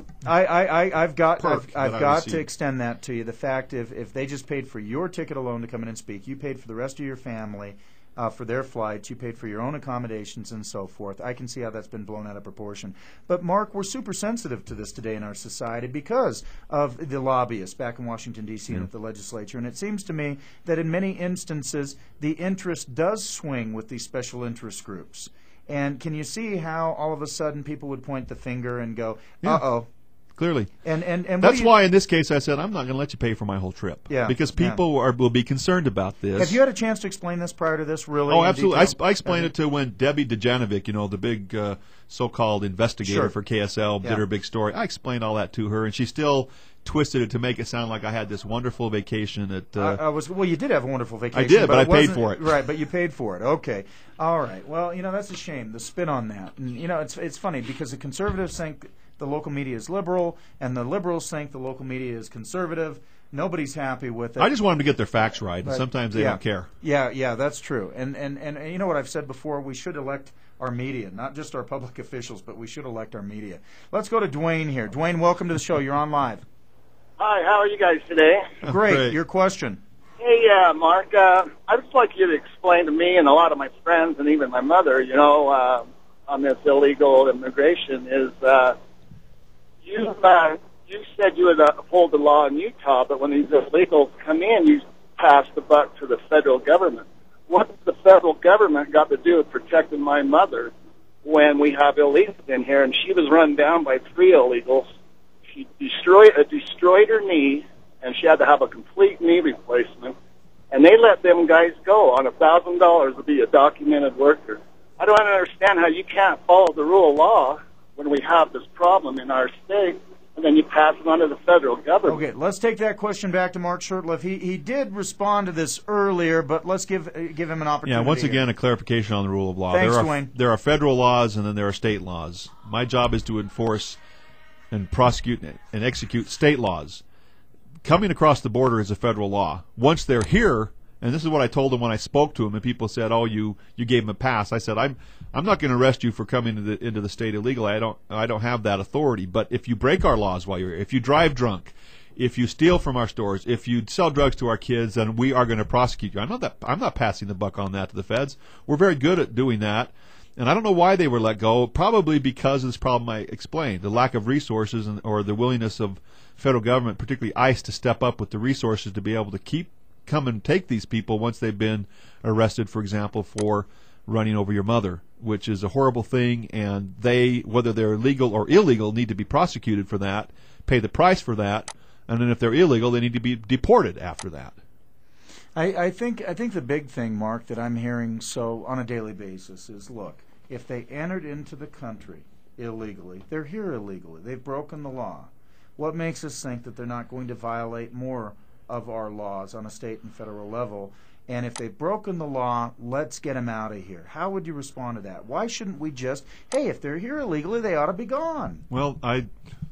I've got received. to extend that to you. The fact if they just paid for your ticket alone to come in and speak, you paid for the rest of your family. For their flights, you paid for your own accommodations and so forth. I can see how that's been blown out of proportion. But, Mark, we're super sensitive to this today in our society because of the lobbyists back in Washington, D.C. and at the legislature. And it seems to me that in many instances the interest does swing with these special interest groups. And can you see how all of a sudden people would point the finger and go, uh-oh. Clearly. And that's why in this case I said I'm not going to let you pay for my whole trip. Yeah. Because people will be concerned about this. Have you had a chance to explain this prior to this, really? Oh, absolutely. Detail? I explained it to when Debbie Dejanovic, the big so-called investigator for KSL, did her big story. I explained all that to her, and she still twisted it to make it sound like I had this wonderful vacation at. Well, you did have a wonderful vacation. I did, but I paid wasn't- for it. Right, but you paid for it. Okay, all right. Well, that's a shame. The spin on that, and it's funny because the conservatives think the local media is liberal, and the liberals think the local media is conservative. Nobody's happy with it. I just want them to get their facts right, and sometimes they don't care. Yeah, that's true. And you know what I've said before? We should elect our media, not just our public officials, but we should elect our media. Let's go to Dwayne here. Dwayne, welcome to the show. You're on live. Hi, how are you guys today? Great. Your question. Hey, Mark, I'd just like you to explain to me and a lot of my friends and even my mother, on this illegal immigration is you said you would uphold the law in Utah, but when these illegals come in, you pass the buck to the federal government. What's the federal government got to do with protecting my mother when we have illegals in here? And she was run down by 3 illegals. She destroyed her knee, and she had to have a complete knee replacement. And they let them guys go on $1,000 to be a documented worker. I don't understand how you can't follow the rule of law when we have this problem in our state, and then you pass it on to the federal government. Okay, let's take that question back to Mark Shurtleff. He did respond to this earlier, but let's give him an opportunity. Yeah, once again, a clarification on the rule of law. Thanks, Dwayne. There are federal laws, and then there are state laws. My job is to enforce and prosecute and execute state laws. Coming across the border is a federal law. Once they're here, and this is what I told them when I spoke to them, and people said, "Oh, you gave them a pass." I said, "I'm not going to arrest you for coming into the state illegally. I don't have that authority. But if you break our laws while you're here, if you drive drunk, if you steal from our stores, if you sell drugs to our kids, then we are going to prosecute you." I'm not passing the buck on that to the feds. We're very good at doing that. And I don't know why they were let go, probably because of this problem I explained, the lack of resources or the willingness of federal government, particularly ICE, to step up with the resources to be able to come and take these people once they've been arrested, for example, for running over your mother, which is a horrible thing, and they, whether they're legal or illegal, need to be prosecuted for that, pay the price for that, and then if they're illegal, they need to be deported after that. I think the big thing, Mark, that I'm hearing so on a daily basis is, look, if they entered into the country illegally, they're here illegally, they've broken the law. What makes us think that they're not going to violate more of our laws on a state and federal level? And if they've broken the law, let's get them out of here. How would you respond to that? Why shouldn't we just, hey, if they're here illegally, they ought to be gone? Well, I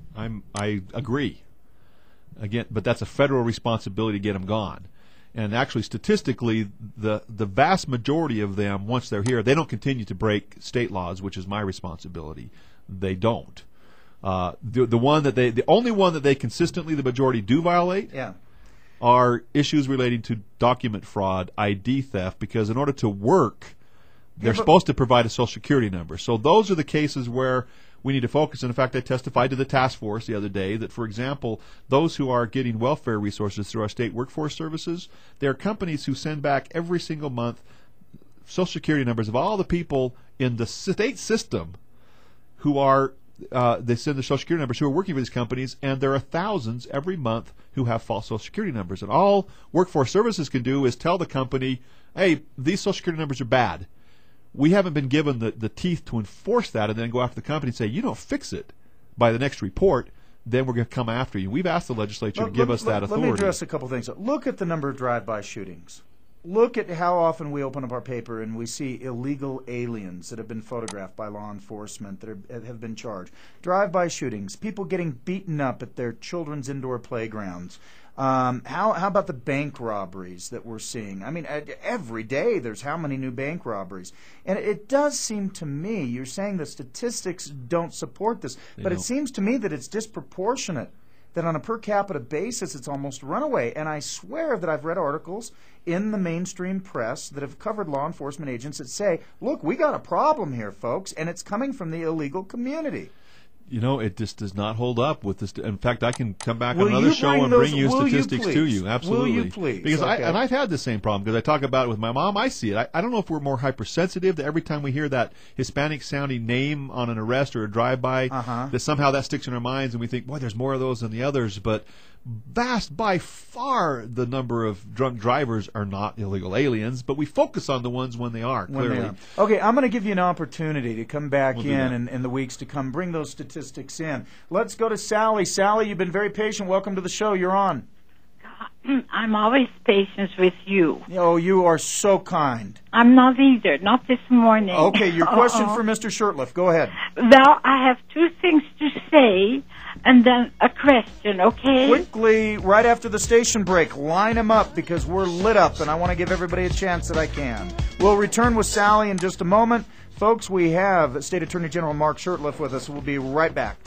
agree. Again, but that's a federal responsibility to get them gone. And actually, statistically, the vast majority of them, once they're here, they don't continue to break state laws, which is my responsibility. They don't. The only one that they consistently, the majority, do violate. Yeah. Are issues relating to document fraud, ID theft, because in order to work, they're supposed to provide a Social Security number. So those are the cases where we need to focus. And in fact, I testified to the task force the other day that, for example, those who are getting welfare resources through our state workforce services, there are companies who send back every single month Social Security numbers of all the people in the state system who are they send the Social Security numbers who are working for these companies, and there are thousands every month who have false Social Security numbers. And all Workforce Services can do is tell the company, hey, these Social Security numbers are bad. We haven't been given the teeth to enforce that, and then go after the company and say, you don't fix it by the next report, then we're going to come after you. We've asked the legislature to give us that authority. Let me address a couple things. Look at the number of drive-by shootings. Look at how often we open up our paper and we see illegal aliens that have been photographed by law enforcement that have been charged. Drive-by shootings, people getting beaten up at their children's indoor playgrounds. How about the bank robberies that we're seeing? I mean, every day there's how many new bank robberies? And it does seem to me, you're saying the statistics don't support this, but it seems to me that it's disproportionate, that on a per capita basis it's almost runaway. And I swear that I've read articles in the mainstream press that have covered law enforcement agents that say, look, we got a problem here, folks, and it's coming from the illegal community. You know, it just does not hold up with this. In fact, I can come back on another show and bring you statistics to you. Absolutely. Will you please? Because I've had the same problem, because I talk about it with my mom. I see it. I don't know if we're more hypersensitive to every time we hear that Hispanic-sounding name on an arrest or a drive-by, that somehow that sticks in our minds and we think, boy, there's more of those than the others. But by far, the number of drunk drivers are not illegal aliens, but we focus on the ones when they are, clearly. Okay, I'm going to give you an opportunity to come back in the weeks to come. Bring those statistics in. Let's go to Sally. Sally, you've been very patient. Welcome to the show. You're on. I'm always patient with you. Oh, you are so kind. I'm not either. Not this morning. Okay, your question for Mr. Shurtleff. Go ahead. Well, I have two things to say and then a question, okay? Quickly, right after the station break, line them up because we're lit up and I want to give everybody a chance that I can. We'll return with Sally in just a moment. Folks, we have State Attorney General Mark Shurtleff with us. We'll be right back.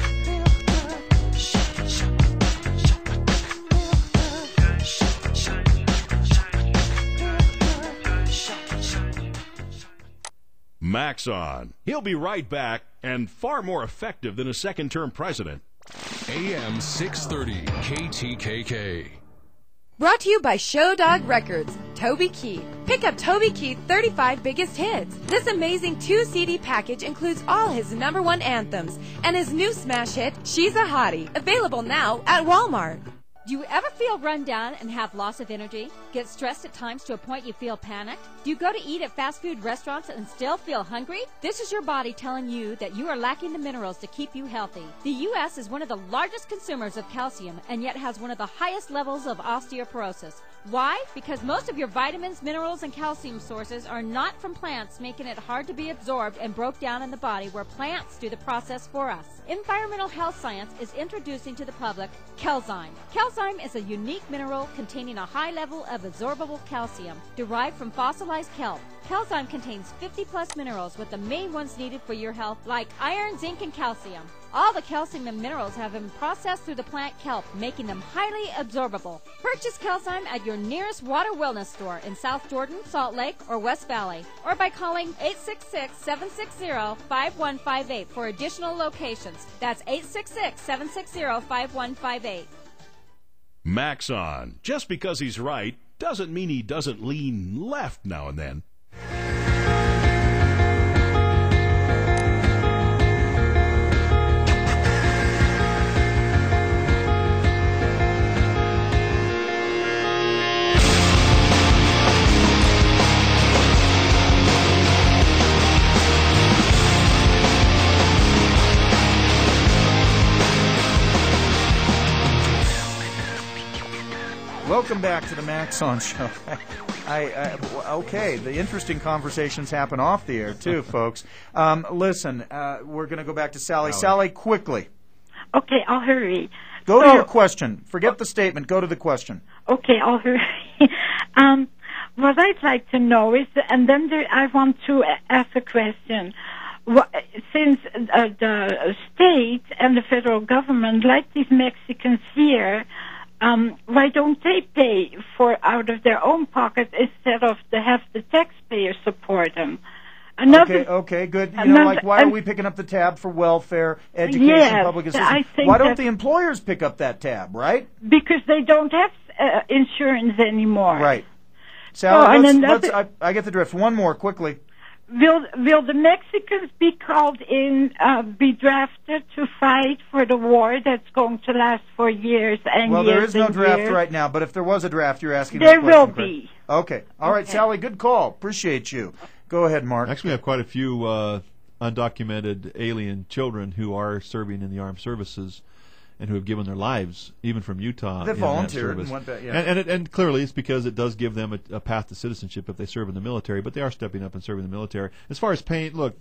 Maxon. He'll be right back, and far more effective than a second-term president. AM 630 KTKK. Brought to you by Show Dog Records, Toby Keith. Pick up Toby Keith's 35 Biggest Hits. This amazing 2-CD package includes all his #1 anthems and his new smash hit, She's a Hottie, available now at Walmart. Do you ever feel run down and have loss of energy? Get stressed at times to a point you feel panicked? Do you go to eat at fast food restaurants and still feel hungry? This is your body telling you that you are lacking the minerals to keep you healthy. The U.S. is one of the largest consumers of calcium and yet has one of the highest levels of osteoporosis. Why? Because most of your vitamins, minerals, and calcium sources are not from plants, making it hard to be absorbed and broke down in the body where plants do the process for us. Environmental Health Science is introducing to the public Kelzyme. Kelzyme is a unique mineral containing a high level of absorbable calcium derived from fossilized kelp. Kelzyme contains 50-plus minerals with the main ones needed for your health like iron, zinc, and calcium. All the calcium and minerals have been processed through the plant kelp, making them highly absorbable. Purchase Calzyme at your nearest Water Wellness store in South Jordan, Salt Lake, or West Valley, or by calling 866-760-5158 for additional locations. That's 866-760-5158. Maxon. Just because he's right doesn't mean he doesn't lean left now and then. Welcome back to the Maxon Show. Okay, the interesting conversations happen off the air, too, folks. Listen, we're going to go back to Sally. Sally, quickly. Okay, I'll hurry. Go to your question. Forget the statement. Go to the question. Okay, I'll hurry. What I'd like to know is, and then I want to ask a question. Since the state and the federal government, like these Mexicans here, why don't they pay for out of their own pocket instead of to have the taxpayers support them? Okay, good. Why are we picking up the tab for welfare, education, public assistance? Why don't the employers pick up that tab, right? Because they don't have insurance anymore. Right. Sally, I get the drift. One more, quickly. Will the Mexicans be called in, be drafted to fight for the war that's going to last for years and years? Well, there is no draft right now, but if there was a draft, you're asking there will be. Okay. All right, Sally, good call. Appreciate you. Go ahead, Mark. Actually, we have quite a few undocumented alien children who are serving in the armed services and who have given their lives, even from Utah. They volunteered and went back, yeah. And clearly it's because it does give them a path to citizenship if they serve in the military, but they are stepping up and serving in the military. As far as paying, look,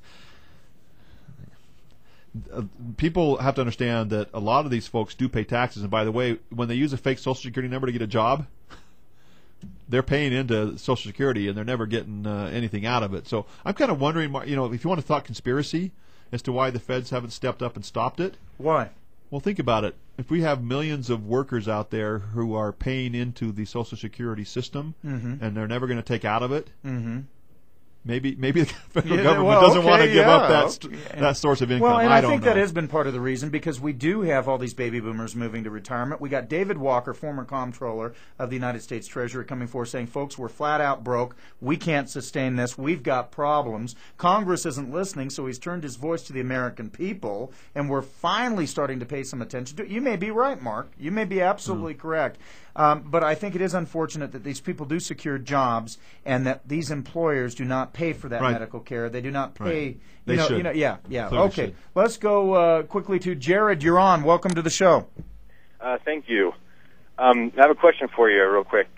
people have to understand that a lot of these folks do pay taxes, and by the way, when they use a fake Social Security number to get a job, they're paying into Social Security and they're never getting anything out of it. So I'm kind of wondering, if you want to talk conspiracy as to why the feds haven't stepped up and stopped it. Why? Well, think about it. If we have millions of workers out there who are paying into the Social Security system and they're never going to take out of it, maybe the federal government doesn't want to give up that source of income. Well, and I think don't know. that has been part of the reason, because we do have all these baby boomers moving to retirement. We got David Walker, former comptroller of the United States Treasury, coming forward saying, folks, we're flat out broke. We can't sustain this. We've got problems. Congress isn't listening, so he's turned his voice to the American people, and we're finally starting to pay some attention to it. You may be right, Mark. You may be absolutely correct. But I think it is unfortunate that these people do secure jobs and that these employers do not pay for that medical care. They do not pay. They should. Yeah. Clearly Okay. should. Let's go quickly to Jared. You're on. Welcome to the show. Thank you. I have a question for you real quick.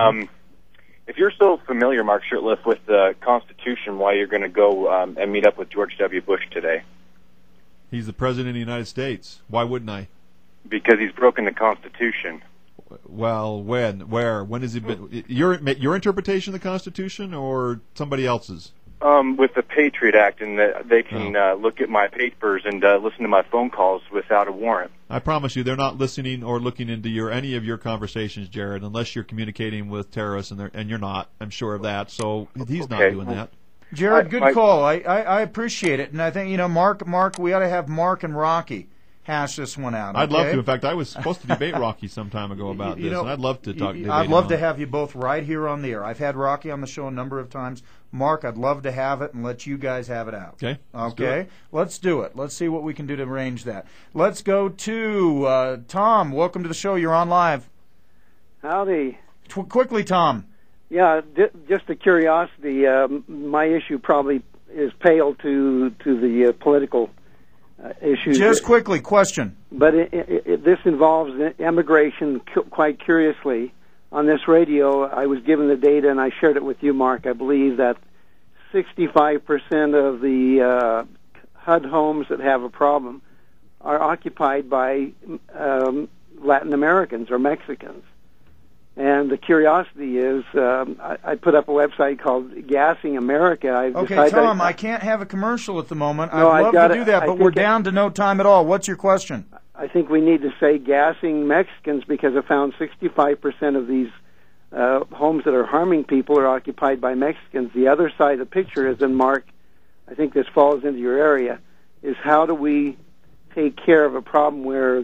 If you're so familiar, Mark Shurtleff, with the Constitution, why you're going to go and meet up with George W. Bush today? He's the President of the United States. Why wouldn't I? Because he's broken the Constitution. Well, when? Where? When has it been? Your interpretation of the Constitution or somebody else's? With the Patriot Act, and they can look at my papers and listen to my phone calls without a warrant. I promise you, they're not listening or looking into any of your conversations, Jared, unless you're communicating with terrorists, and you're not. I'm sure of that. So he's not doing that. Jared, good call. I appreciate it, and I think Mark. We ought to have Mark and Rocky hash this one out. I'd love to. In fact, I was supposed to debate Rocky some time ago about this, and I'd love to talk. I'd love to have you both right here on the air. I've had Rocky on the show a number of times. Mark, I'd love to have it and let you guys have it out. Okay. Let's do it. Let's see what we can do to arrange that. Let's go to Tom. Welcome to the show. You're on live. Howdy. Quickly, Tom. Yeah, just a curiosity. My issue probably is pale to the political issues. Just quickly, question. But this involves immigration quite curiously. On this radio, I was given the data, and I shared it with you, Mark. I believe that 65% of the HUD homes that have a problem are occupied by Latin Americans or Mexicans. And the curiosity is, I put up a website called Gassing America. Okay, Tom, I can't have a commercial at the moment. No, I'd love to do that, but we're down to no time at all. What's your question? I think we need to say gassing Mexicans because I found 65% of these homes that are harming people are occupied by Mexicans. The other side of the picture is, and Mark, I think this falls into your area, is how do we take care of a problem where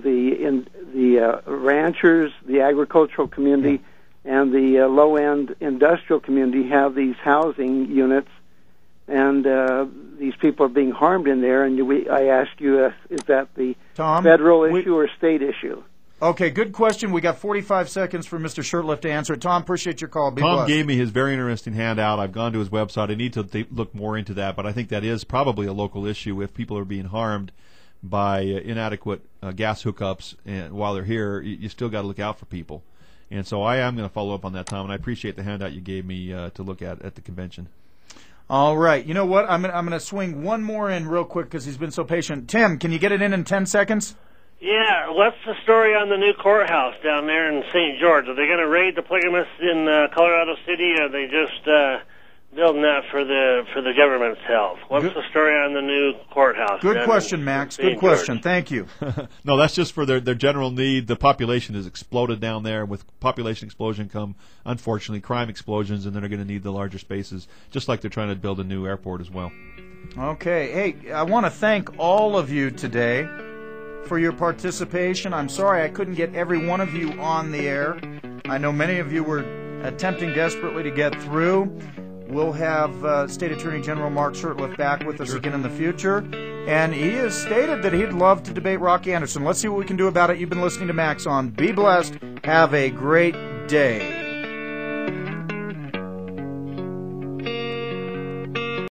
the ranchers, the agricultural community, and the low-end industrial community have these housing units, and these people are being harmed in there. And I asked you, is that the federal issue or state issue? Okay, good question. We got 45 seconds for Mr. Shurtleff to answer it. Tom, appreciate your call. Be Tom blessed. gave me his very interesting handout. I've gone to his website. I need to look more into that, but I think that is probably a local issue. If people are being harmed by inadequate gas hookups and while they're here, you still got to look out for people. And so I am going to follow up on that, Tom, and I appreciate the handout you gave me to look at the convention. All right. You know what? I'm going to swing one more in real quick because he's been so patient. Tim, can you get it in 10 seconds? Yeah, what's the story on the new courthouse down there in St. George? Are they going to raid the polygamists in Colorado City, or are they just building that for the government's health? What's the story on the new courthouse? Good question, Max. Good question. Thank you. No, that's just for their general need. The population has exploded down there. With population explosion come, unfortunately, crime explosions, and then they're going to need the larger spaces, just like they're trying to build a new airport as well. Okay. Hey, I want to thank all of you today for your participation. I'm sorry I couldn't get every one of you on the air. I know many of you were attempting desperately to get through. We'll have State Attorney General Mark Shurtleff back with us again in the future. And he has stated that he'd love to debate Rocky Anderson. Let's see what we can do about it. You've been listening to Max on Be Blessed. Have a great day.